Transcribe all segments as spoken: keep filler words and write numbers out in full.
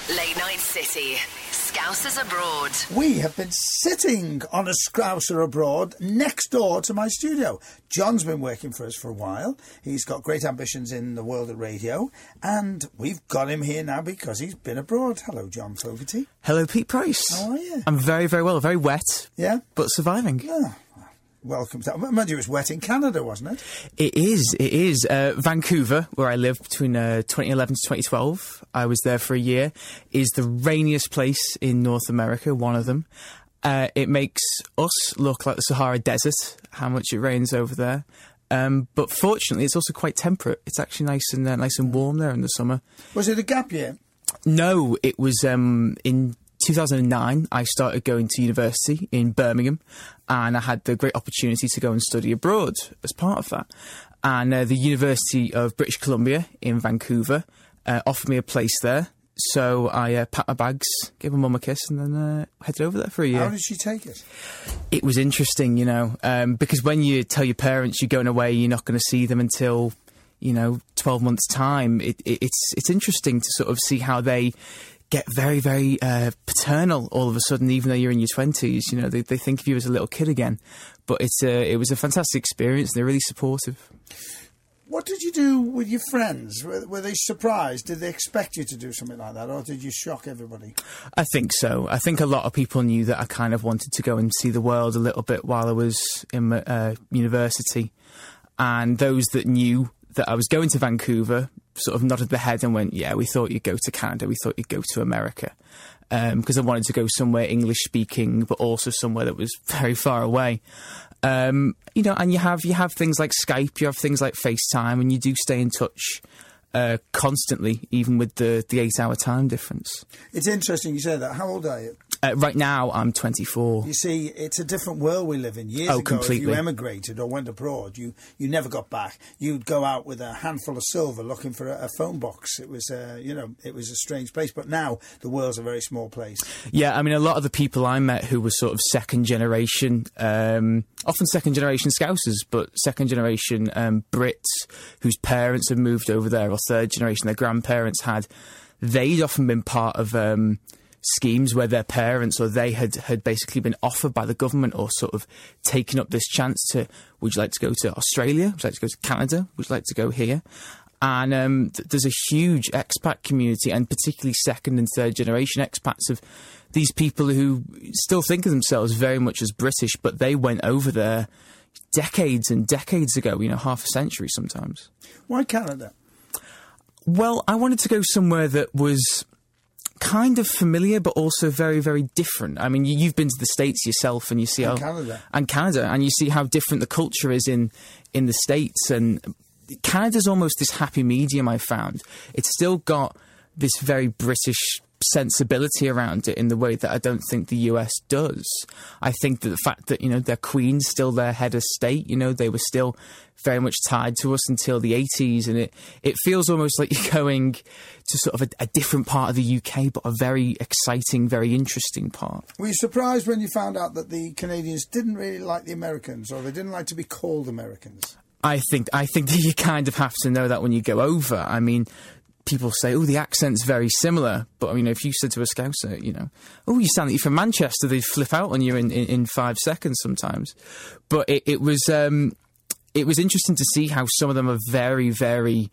Late Night City. Scousers Abroad. We have been sitting on a Scouser abroad next door to my studio. John's been working for us for a while. He's got great ambitions in the world of radio, and we've got him here now because he's been abroad. Hello, John Fogarty. Hello, Pete Price. How are you? I'm very, very well. Very wet. Yeah? But surviving. Oh, welcome to... Mind you, it was wet in Canada, wasn't it? It is, it is. Uh, Vancouver, where I lived between uh, twenty eleven to twenty twelve, I was there for a year, is the rainiest place in North America, one of them. Uh, it makes us look like the Sahara Desert, how much it rains over there. Um, but fortunately, it's also quite temperate. It's actually nice and uh, nice and warm there in the summer. Was it a gap year? No, it was um, in two thousand nine, I started going to university in Birmingham, and I had the great opportunity to go and study abroad as part of that. And uh, the University of British Columbia in Vancouver uh, offered me a place there. So I uh, packed my bags, gave my mum a kiss, and then uh, headed over there for a year. How did she take it? It was interesting, you know, um, because when you tell your parents you're going away, you're not going to see them until, you know, twelve months' time. It, it, it's it's interesting to sort of see how they get very, very uh, paternal all of a sudden, even though you're in your twenties. You know, they, they think of you as a little kid again. But it's a, it was a fantastic experience. They're really supportive. What did you do with your friends? Were, were they surprised? Did they expect you to do something like that, or did you shock everybody? I think so. I think a lot of people knew that I kind of wanted to go and see the world a little bit while I was in uh, university. And those that knew that I was going to Vancouver sort of nodded their head and went, yeah, we thought you'd go to Canada, we thought you'd go to America. Because um, I wanted to go somewhere English-speaking, but also somewhere that was very far away. Um, you know, and you have you have things like Skype, you have things like FaceTime, and you do stay in touch uh, constantly, even with the, the eight-hour time difference. It's interesting you say that. How old are you? Uh, right now, I'm twenty-four. You see, it's a different world we live in. Years oh, ago, completely. if you emigrated or went abroad, you, you never got back. You'd go out with a handful of silver looking for a, a phone box. It was, uh, you know, it was a strange place. But now the world's a very small place. Yeah, I mean, a lot of the people I met who were sort of second generation, um, often second generation Scousers, but second generation um, Brits whose parents had moved over there, or third generation, their grandparents had, they'd often been part of Um, schemes where their parents or they had, had basically been offered by the government or sort of taken up this chance to, would you like to go to Australia? Would you like to go to Canada? Would you like to go here? And um, th- there's a huge expat community, and particularly second and third generation expats of these people who still think of themselves very much as British, but they went over there decades and decades ago, you know, half a century sometimes. Why Canada? Well, I wanted to go somewhere that was kind of familiar, but also very, very different. I mean, you, you've been to the States yourself, and you see and how Canada. and Canada, and you see how different the culture is in in the States. And Canada's almost this happy medium. I found it's still got this very British sensibility around it in the way that I don't think the U S does. I think that the fact that, you know, their Queen's still their head of state, you know, they were still very much tied to us until the eighties, and it, it feels almost like you're going to sort of a, a different part of the U K, but a very exciting, very interesting part. Were you surprised when you found out that the Canadians didn't really like the Americans, or they didn't like to be called Americans? I think I think that you kind of have to know that when you go over. I mean, people say, oh, the accent's very similar. But, I mean, if you said to a Scouser, you know, oh, you sound like you're from Manchester, they'd flip out on you in, in, in five seconds sometimes. But it, it was um, it was interesting to see how some of them are very, very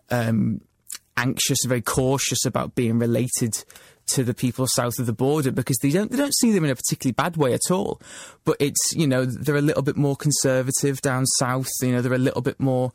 um, anxious, very cautious about being related to the people south of the border, because they don't they don't see them in a particularly bad way at all. But it's, you know, they're a little bit more conservative down south. You know, they're a little bit more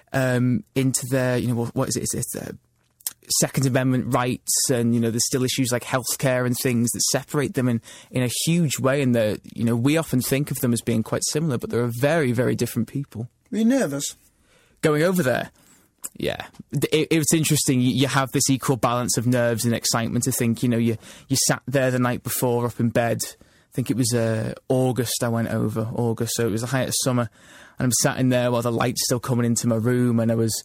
um, into their, you know, what, what is it? It's, it's uh, Second Amendment rights, and, you know, there's still issues like healthcare and things that separate them in, in a huge way. And that, you know, we often think of them as being quite similar, but they're very, very different people. Were you nervous going over there? Yeah, it, it's interesting. You, you have this equal balance of nerves and excitement to think, you know, you you sat there the night before up in bed. I think it was uh, August I went over, August, so it was the height of summer. And I'm sat in there while the light's still coming into my room, and I was,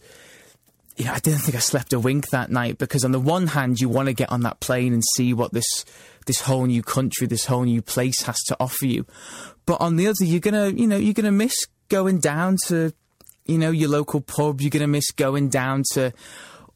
you know, I didn't think I slept a wink that night, because on the one hand, you want to get on that plane and see what this this whole new country, this whole new place has to offer you. But on the other, you're going to, you know, you're going to miss going down to, you know, your local pub. You're going to miss going down to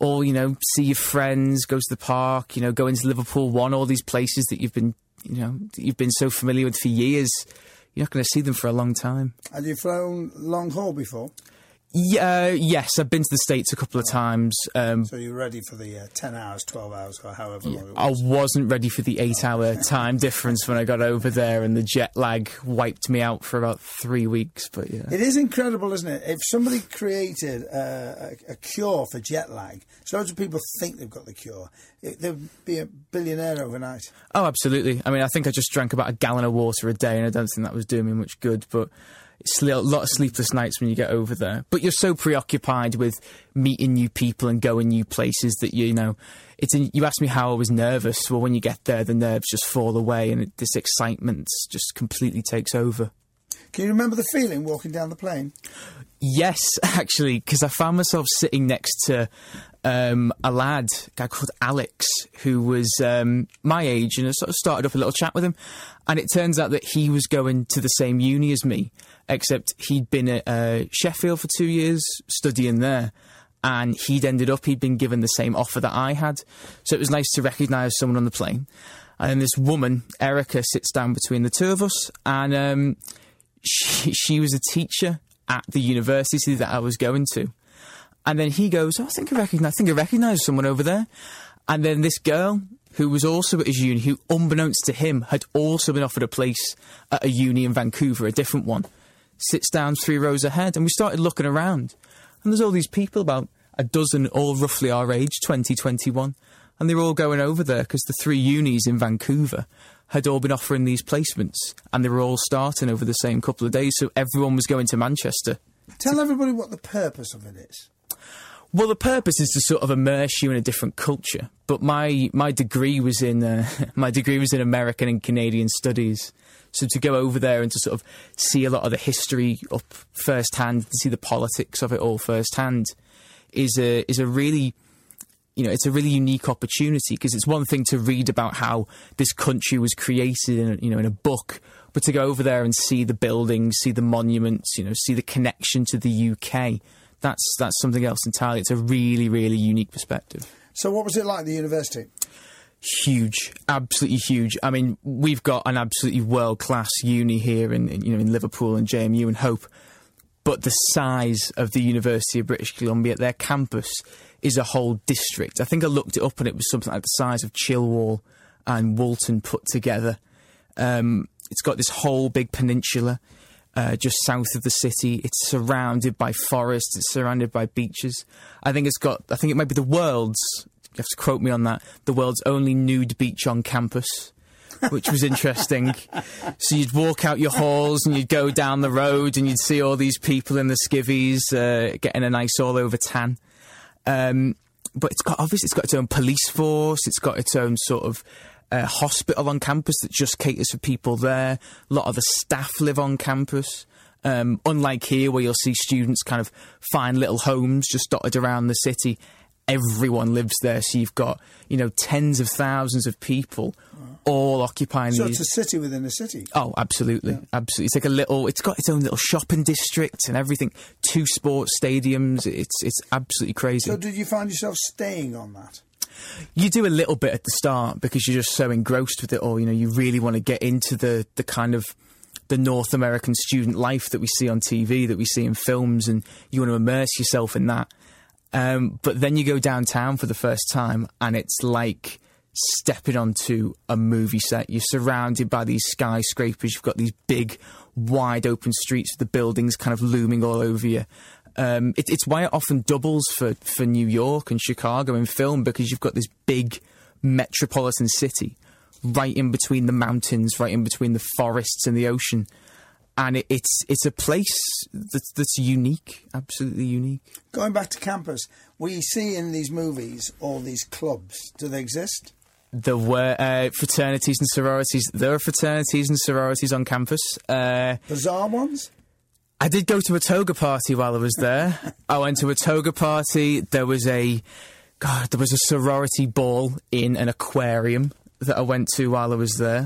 all, you know, see your friends, go to the park, you know, go into Liverpool One, all these places that you've been, you know, that you've been so familiar with for years. You're not going to see them for a long time. Have you flown long haul before? Yeah, uh, yes, I've been to the States a couple of times. Um, so you're ready for the uh, ten hours, twelve hours, or however long it I was? wasn't ready for the eight-hour time difference when I got over there, and the jet lag wiped me out for about three weeks, but yeah. It is incredible, isn't it? If somebody created uh, a, a cure for jet lag, so loads of people think they've got the cure, it, they'd be a billionaire overnight. Oh, absolutely. I mean, I think I just drank about a gallon of water a day, and I don't think that was doing me much good, but it's a lot of sleepless nights when you get over there. But you're so preoccupied with meeting new people and going new places that, you, you know, it's in, you asked me how I was nervous. Well, when you get there, the nerves just fall away and it, this excitement just completely takes over. Can you remember the feeling walking down the plane? Yes, actually, because I found myself sitting next to um, a lad, a guy called Alex, who was um, my age, and I sort of started up a little chat with him. And it turns out that he was going to the same uni as me, except he'd been at uh, Sheffield for two years studying there. And he'd ended up, he'd been given the same offer that I had. So it was nice to recognise someone on the plane. And then this woman, Erica, sits down between the two of us. And um, she, she was a teacher at the university that I was going to. And then he goes, oh, I think I recognise, I think I recognise someone over there. And then this girl, who was also at his uni, who, unbeknownst to him, had also been offered a place at a uni in Vancouver, a different one, sits down three rows ahead. And we started looking around. And there's all these people, about a dozen, all roughly our age, twenty, twenty-one. And they were all going over there because the three unis in Vancouver had all been offering these placements. And they were all starting over the same couple of days. So everyone was going to Manchester. Tell everybody what the purpose of it is. Well, the purpose is to sort of immerse you in a different culture. But my my degree was in uh, my degree was in American and Canadian studies. So to go over there and to sort of see a lot of the history up firsthand, to see the politics of it all firsthand, is a is a really, you know, it's a really unique opportunity, because it's one thing to read about how this country was created in a, you know, in a book, but to go over there and see the buildings, see the monuments, you know, see the connection to the U K. That's that's something else entirely. It's a really, really unique perspective. So what was it like at the university? Huge, absolutely huge. I mean, we've got an absolutely world-class uni here in, in, you know, in Liverpool and J M U and Hope. But the size of the University of British Columbia, their campus, is a whole district. I think I looked it up and it was something like the size of Chilwell and Woolton put together. Um, it's got this whole big peninsula. Uh, just south of the city. It's surrounded by forests. It's surrounded by beaches. I think it's got, I think it might be the world's, you have to quote me on that, the world's only nude beach on campus, which was interesting. So you'd walk out your halls and you'd go down the road and you'd see all these people in the skivvies uh, getting a nice all-over tan. Um, but it's got, obviously, it's got its own police force. It's got its own sort of Uh, hospital on campus that just caters for people there. A lot of the staff live on campus. Um, unlike here, where you'll see students kind of find little homes just dotted around the city, everyone lives there. So you've got, you know, tens of thousands of people all occupying So these. it's a city within a city. Oh, absolutely, yeah. Absolutely. It's like a little. It's got its own little shopping district and everything. Two sports stadiums. It's it's absolutely crazy. So did you find yourself staying on that? You do a little bit at the start because you're just so engrossed with it all. You know, you really want to get into the, the kind of the North American student life that we see on T V, that we see in films, and you want to immerse yourself in that. Um, but then you go downtown for the first time and it's like stepping onto a movie set. You're surrounded by these skyscrapers. You've got these big, wide open streets with the buildings kind of looming all over you. Um, it, it's why it often doubles for, for New York and Chicago in film, because you've got this big metropolitan city right in between the mountains, right in between the forests and the ocean. And it, it's it's a place that's, that's unique, absolutely unique. Going back to campus, we see in these movies all these clubs. Do they exist? There were uh, fraternities and sororities. There are fraternities and sororities on campus. Uh, Bizarre ones? I did go to a toga party while I was there. I went to a toga party. There was a, God, there was a sorority ball in an aquarium that I went to while I was there.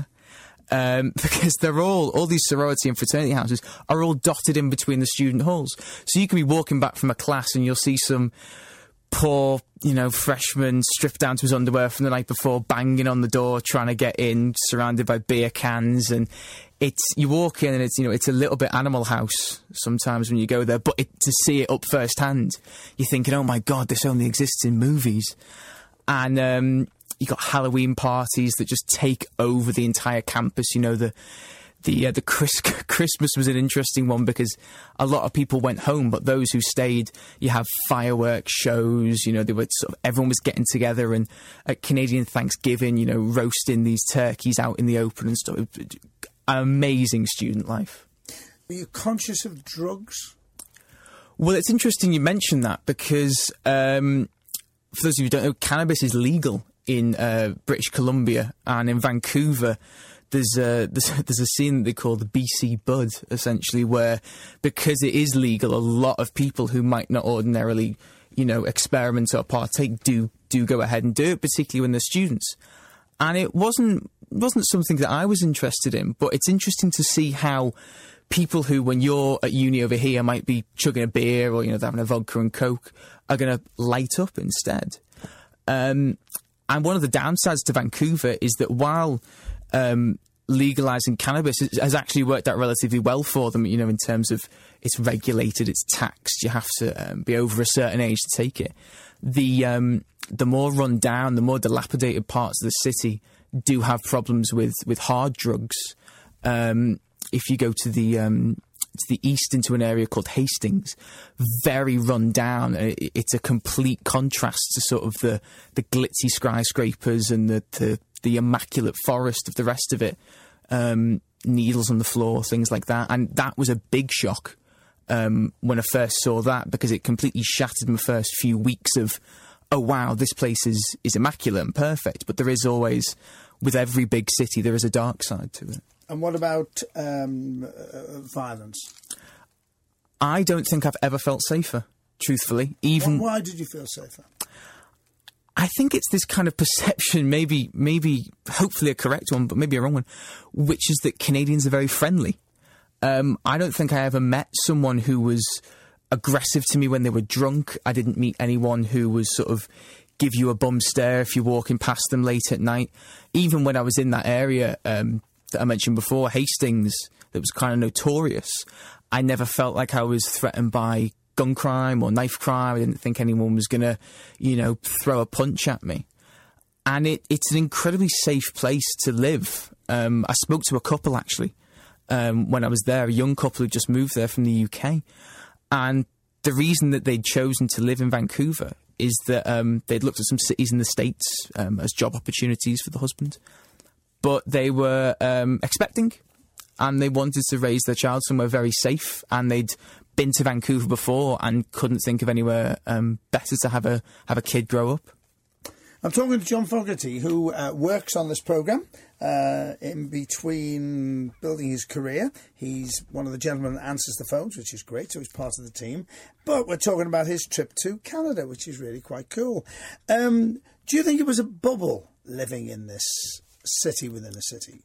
Um, because they're all, all these sorority and fraternity houses are all dotted in between the student halls. So you can be walking back from a class and you'll see some poor, you know, freshman stripped down to his underwear from the night before, banging on the door, trying to get in, surrounded by beer cans. And it's, you walk in and it's, you know, it's a little bit Animal House sometimes when you go there, but it, to see it up firsthand, you're thinking, oh my God, this only exists in movies. And um, you got Halloween parties that just take over the entire campus. You know, the the uh, the Chris- Christmas was an interesting one because a lot of people went home, but those who stayed, you have fireworks shows. You know, they were sort of, everyone was getting together, and at Canadian Thanksgiving, you know, roasting these turkeys out in the open and stuff. Amazing student life. Were you conscious of drugs? Well, it's interesting you mentioned that because, um, for those of you who don't know, cannabis is legal in uh, British Columbia, and in Vancouver there's a, there's, there's a scene that they call the B C Bud, essentially, where because it is legal, a lot of people who might not ordinarily, you know, experiment or partake do do go ahead and do it, particularly when they're students. And it wasn't wasn't something that I was interested in, but it's interesting to see how people who, when you're at uni over here, might be chugging a beer or, you know, they're having a vodka and coke, are going to light up instead. Um, and one of the downsides to Vancouver is that while um, legalising cannabis has actually worked out relatively well for them, you know, in terms of it's regulated, it's taxed, you have to um, be over a certain age to take it. The um, the more run down, the more dilapidated parts of the city do have problems with, with hard drugs. Um, if you go to the um, to the east into an area called Hastings, very run down. It, it's a complete contrast to sort of the, the glitzy skyscrapers and the, the, the immaculate forest of the rest of it. Um, needles on the floor, things like that. And that was a big shock um, when I first saw that, because it completely shattered my first few weeks of, oh wow, this place is, is immaculate and perfect. But there is always, with every big city, there is a dark side to it. And what about um, uh, violence? I don't think I've ever felt safer, truthfully. Even Why, why did you feel safer? I think it's this kind of perception, maybe, maybe, hopefully a correct one, but maybe a wrong one, which is that Canadians are very friendly. Um, I don't think I ever met someone who was aggressive to me when they were drunk. I didn't meet anyone who was sort of give you a bum stare if you're walking past them late at night. Even when I was in that area um, that I mentioned before, Hastings, that was kind of notorious, I never felt like I was threatened by gun crime or knife crime. I didn't think anyone was going to, you know, throw a punch at me. And it, it's an incredibly safe place to live. Um, I spoke to a couple, actually, um, when I was there, a young couple who just moved there from the U K. And the reason that they'd chosen to live in Vancouver is that um, they'd looked at some cities in the States um, as job opportunities for the husband. But they were um, expecting, and they wanted to raise their child somewhere very safe, and they'd been to Vancouver before and couldn't think of anywhere um, better to have a have a kid grow up. I'm talking to John Fogarty, who uh, works on this programme uh, in between building his career. He's one of the gentlemen that answers the phones, which is great, so he's part of the team. But we're talking about his trip to Canada, which is really quite cool. Um, do you think it was a bubble living in this city within a city?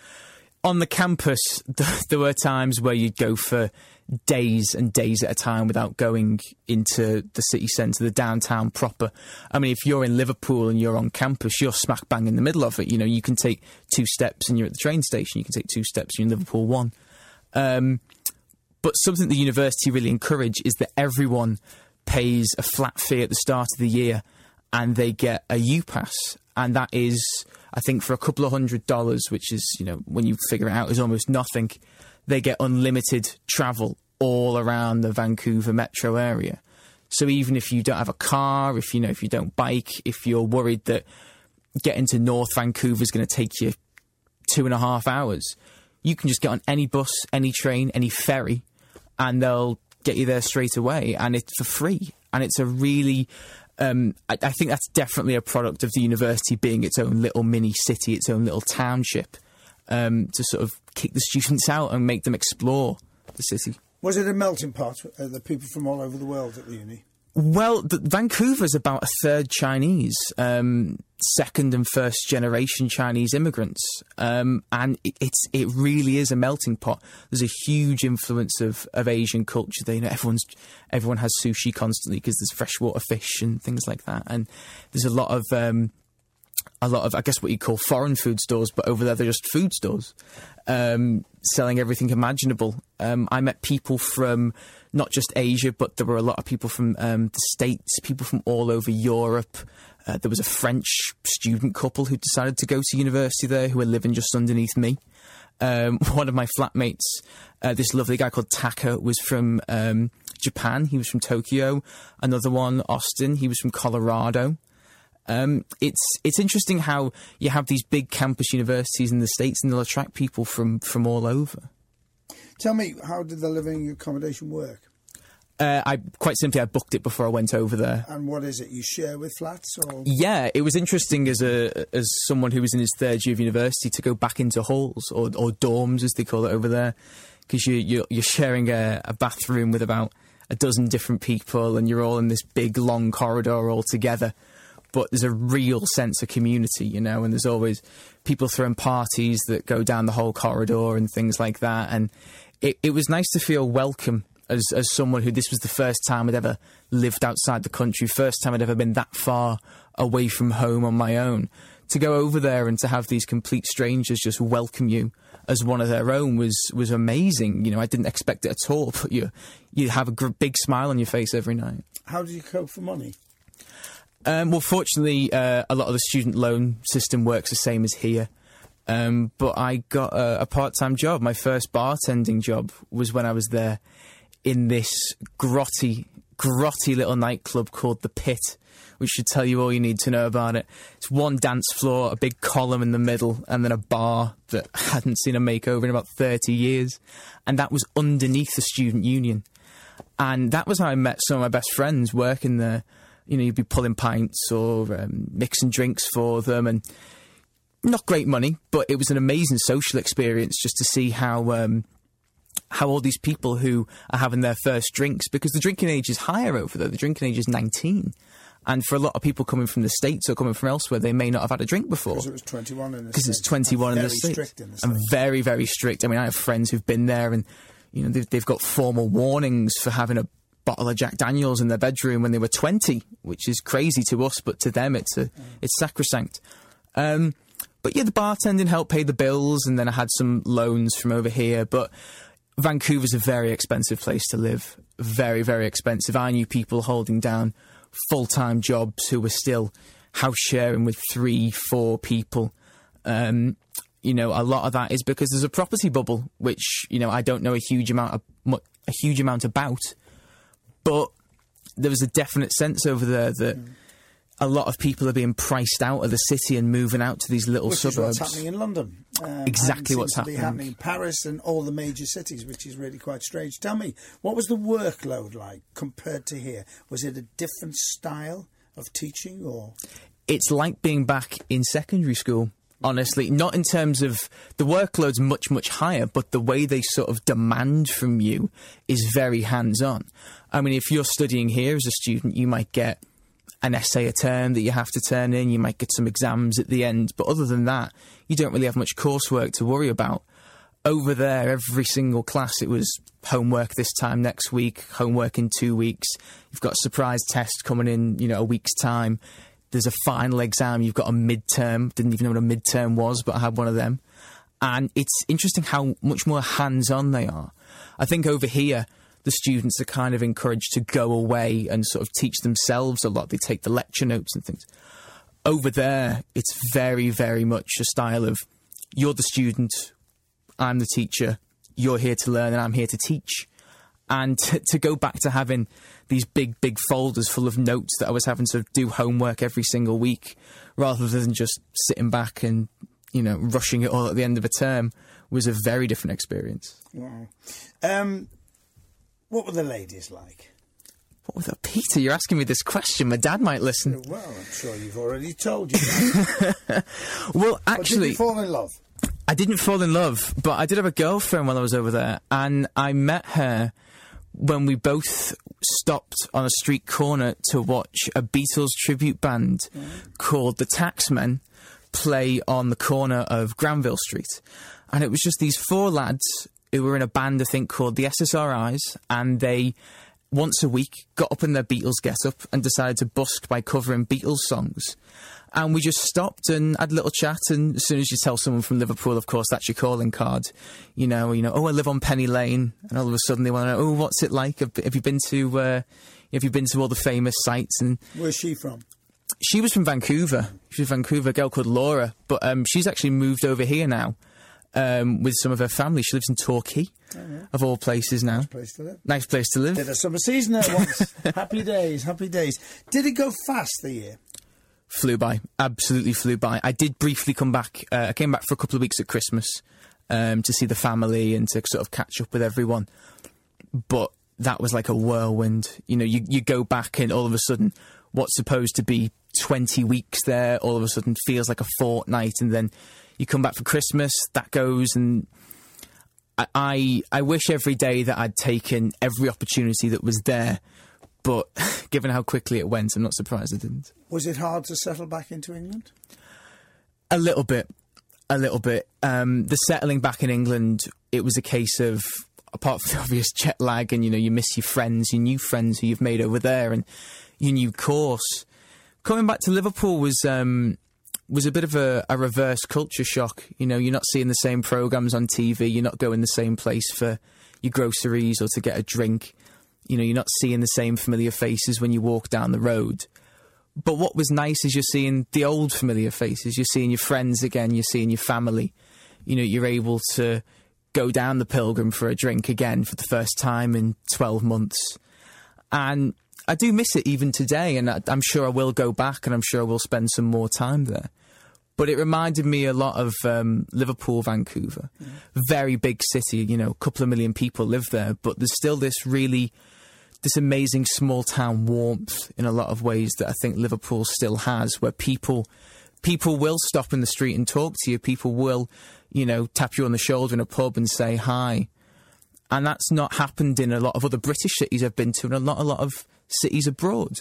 On the campus, th- there were times where you'd go for days and days at a time without going into the city centre, the downtown proper. I mean, if you're in Liverpool and you're on campus, you're smack bang in the middle of it. You know, you can take two steps and you're at the train station. You can take two steps and you're in Liverpool one. Um, but something the university really encourage is that everyone pays a flat fee at the start of the year and they get a U-Pass. And that is, I think, for a couple of hundred dollars, which is, you know, when you figure it out, is almost nothing. They get unlimited travel all around the Vancouver metro area. So even if you don't have a car, if you know, if you don't bike, if you're worried that getting to North Vancouver is going to take you two and a half hours, you can just get on any bus, any train, any ferry, and they'll get you there straight away, and it's for free. And it's a really... Um, I, I think that's definitely a product of the university being its own little mini city, its own little township, um, to sort of kick the students out and make them explore the city. Was it a melting pot, uh, the people from all over the world at the uni? Well, the, Vancouver's about a third Chinese. Um, second and first generation Chinese immigrants, um, and it, it's it really is a melting pot. There's a huge influence of, of Asian culture. They, you know, everyone's everyone has sushi constantly because there's freshwater fish and things like that, and there's a lot of um, a lot of I guess what you call foreign food stores, but over there they're just food stores um, selling everything imaginable. Um, I met people from not just Asia, but there were a lot of people from um, the States, people from all over Europe. Uh, there was a French student couple who decided to go to university there who were living just underneath me. Um, one of my flatmates, uh, this lovely guy called Taka, was from um, Japan. He was from Tokyo. Another one, Austin, he was from Colorado. Um, it's it's interesting how you have these big campus universities in the States and they'll attract people from, from all over. Tell me, how did the living accommodation work? Uh, I quite simply I booked it before I went over there. And what is it? You share with flats, or? Yeah, it was interesting as a as someone who was in his third year of university to go back into halls or, or dorms as they call it over there, because you you're, you're sharing a, a bathroom with about a dozen different people, and you're all in this big long corridor all together. But there's a real sense of community, you know, and there's always people throwing parties that go down the whole corridor and things like that. And it, it was nice to feel welcome as, as someone who this was the first time I'd ever lived outside the country, first time I'd ever been that far away from home on my own. To go over there and to have these complete strangers just welcome you as one of their own was, was amazing. You know, I didn't expect it at all, but you, you have a gr- big smile on your face every night. How did you cope for money? Um, well, fortunately, uh, a lot of the student loan system works the same as here. Um, but I got a, a part-time job. My first bartending job was when I was there in this grotty, grotty little nightclub called The Pit, which should tell you all you need to know about it. It's one dance floor, a big column in the middle, and then a bar that hadn't seen a makeover in about thirty years. And that was underneath the student union. And that was how I met some of my best friends working there. You know, you'd be pulling pints or um, mixing drinks for them, and not great money, but it was an amazing social experience just to see how um, how all these people who are having their first drinks, because the drinking age is higher over there. The drinking age is nineteen. And for a lot of people coming from the States or coming from elsewhere, they may not have had a drink before. Because it was twenty-one in the Because it's twenty-one in the States. Very strict in the States. And very, very strict. I mean, I have friends who've been there and, you know, they've, they've got formal warnings for having a bottle of Jack Daniels in their bedroom when they were twenty, which is crazy to us, but to them it's a, it's sacrosanct. Um, but yeah, the bartending helped pay the bills, and then I had some loans from over here. But Vancouver's a very expensive place to live. Very, very expensive. I knew people holding down full-time jobs who were still house sharing with three, four people. Um, you know, a lot of that is because there's a property bubble, which, you know, I don't know a huge amount of, a huge amount about. But there was a definite sense over there that mm. a lot of people are being priced out of the city and moving out to these little which suburbs. Is what's happening in London. Um, exactly what's to happening. Be happening in Paris and all the major cities, which is really quite strange. Tell me, what was the workload like compared to here? Was it a different style of teaching, or? It's like being back in secondary school. Honestly, not in terms of the workload's much, much higher, but the way they sort of demand from you is very hands-on. I mean, if you're studying here as a student, you might get an essay a term that you have to turn in, you might get some exams at the end, but other than that, you don't really have much coursework to worry about. Over there, every single class, it was homework this time next week, homework in two weeks. You've got a surprise test coming in, you know, a week's time. There's a final exam, you've got a midterm. Didn't even know what a midterm was, but I had one of them. And it's interesting how much more hands-on they are. I think over here, the students are kind of encouraged to go away and sort of teach themselves a lot. They take the lecture notes and things. Over there, it's very, very much a style of, you're the student, I'm the teacher, you're here to learn and I'm here to teach. And to, to go back to having these big, big folders full of notes that I was having to do homework every single week, rather than just sitting back and, you know, rushing it all at the end of a term, was a very different experience. Wow. Um, what were the ladies like? What were the... Peter, you're asking me this question. My dad might listen. Well, I'm sure you've already told you. Well, actually... But did you fall in love? I didn't fall in love, but I did have a girlfriend while I was over there, and I met her when we both stopped on a street corner to watch a Beatles tribute band mm. called the Taxmen play on the corner of Granville Street. And it was just these four lads who were in a band, I think, called the S S R Is, and they, once a week, got up in their Beatles get-up and decided to busk by covering Beatles songs. And we just stopped and had a little chat, and as soon as you tell someone from Liverpool, of course, that's your calling card. You know, you know, oh, I live on Penny Lane, and all of a sudden they want to know, oh, what's it like? Have, have you been to, uh, have you been to all the famous sites? And where's she from? She was from Vancouver. She was from Vancouver, a girl called Laura, but um, she's actually moved over here now um, with some of her family. She lives in Torquay, oh, yeah. of all places now. Nice place to live. Nice place to live. Did a summer season there once. Happy days, happy days. Did it go fast, the year? Flew by. Absolutely flew by. I did briefly come back. Uh, I came back for a couple of weeks at Christmas um, to see the family and to sort of catch up with everyone. But that was like a whirlwind. You know, you, you go back and all of a sudden what's supposed to be twenty weeks there all of a sudden feels like a fortnight, and then you come back for Christmas, that goes, and I, I, I wish every day that I'd taken every opportunity that was there. But given how quickly it went, I'm not surprised I didn't. Was it hard to settle back into England? A little bit. A little bit. Um, the settling back in England, it was a case of, apart from the obvious jet lag, and, you know, you miss your friends, your new friends who you've made over there, and your new course. Coming back to Liverpool was um, was a bit of a, a reverse culture shock. You know, you're not seeing the same programmes on T V, you're not going the same place for your groceries or to get a drink. You know, you're not seeing the same familiar faces when you walk down the road. But what was nice is you're seeing the old familiar faces. You're seeing your friends again. You're seeing your family. You know, you're able to go down the Pilgrim for a drink again for the first time in twelve months. And I do miss it even today. And I, I'm sure I will go back, and I'm sure I will spend some more time there. But it reminded me a lot of um, Liverpool, Vancouver. Mm. Very big city, you know, a couple of million people live there. But there's still this really... this amazing small-town warmth in a lot of ways that I think Liverpool still has, where people people will stop in the street and talk to you. People will, you know, tap you on the shoulder in a pub and say hi. And that's not happened in a lot of other British cities I've been to, and a lot, a lot of cities abroad.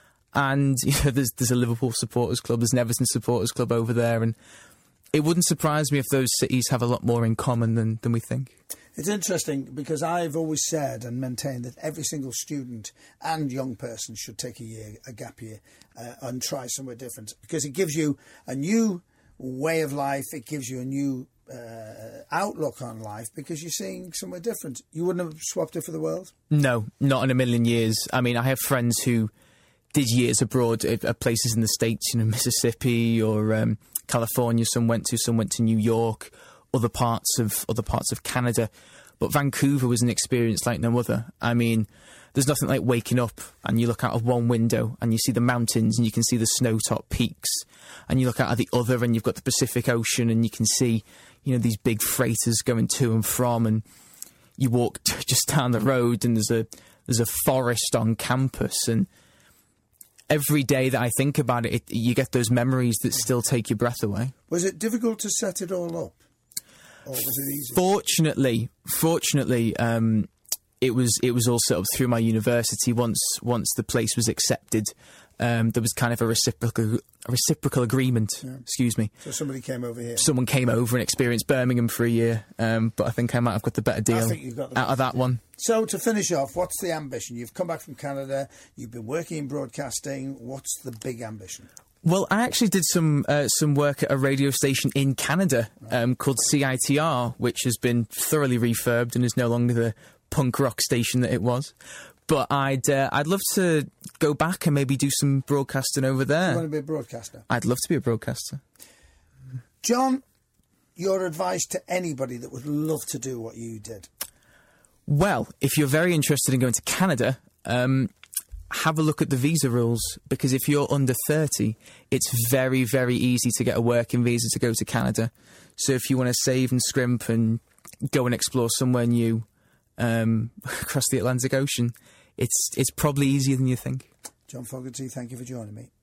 And, you know, there's, there's a Liverpool supporters club, there's an Everton supporters club over there, and it wouldn't surprise me if those cities have a lot more in common than, than we think. It's interesting because I've always said and maintained that every single student and young person should take a year, a gap year, uh, and try somewhere different, because it gives you a new way of life. It gives you a new uh, outlook on life because you're seeing somewhere different. You wouldn't have swapped it for the world? No, not in a million years. I mean, I have friends who did years abroad at, at places in the States, you know, Mississippi or um, California. Some went to, some went to New York. Other parts of other parts of Canada, but Vancouver was an experience like no other. I mean, there's nothing like waking up and you look out of one window and you see the mountains and you can see the snow-topped peaks, and you look out of the other and you've got the Pacific Ocean and you can see, you know, these big freighters going to and from, and you walk just down the road and there's a there's a forest on campus, and every day that I think about it, it you get those memories that still take your breath away. Was it difficult to set it all up? Or was it easy? Fortunately, fortunately, um, it was it was all sort of through my university. Once once the place was accepted, um, there was kind of a reciprocal a reciprocal agreement. Yeah. Excuse me. So somebody came over here. Someone came over and experienced Birmingham for a year, um, but I think I might have got the better deal I think you've got the out of that deal. one. So to finish off, what's the ambition? You've come back from Canada. You've been working in broadcasting. What's the big ambition? Well, I actually did some uh, some work at a radio station in Canada um, called C I T R, which has been thoroughly refurbed and is no longer the punk rock station that it was. But I'd uh, I'd love to go back and maybe do some broadcasting over there. You want to be a broadcaster? I'd love to be a broadcaster. John, your advice to anybody that would love to do what you did? Well, if you're very interested in going to Canada, um, have a look at the visa rules, because if you're under thirty, it's very, very easy to get a working visa to go to Canada. So if you want to save and scrimp and go and explore somewhere new um, across the Atlantic Ocean, it's it's probably easier than you think. John Fogarty, thank you for joining me.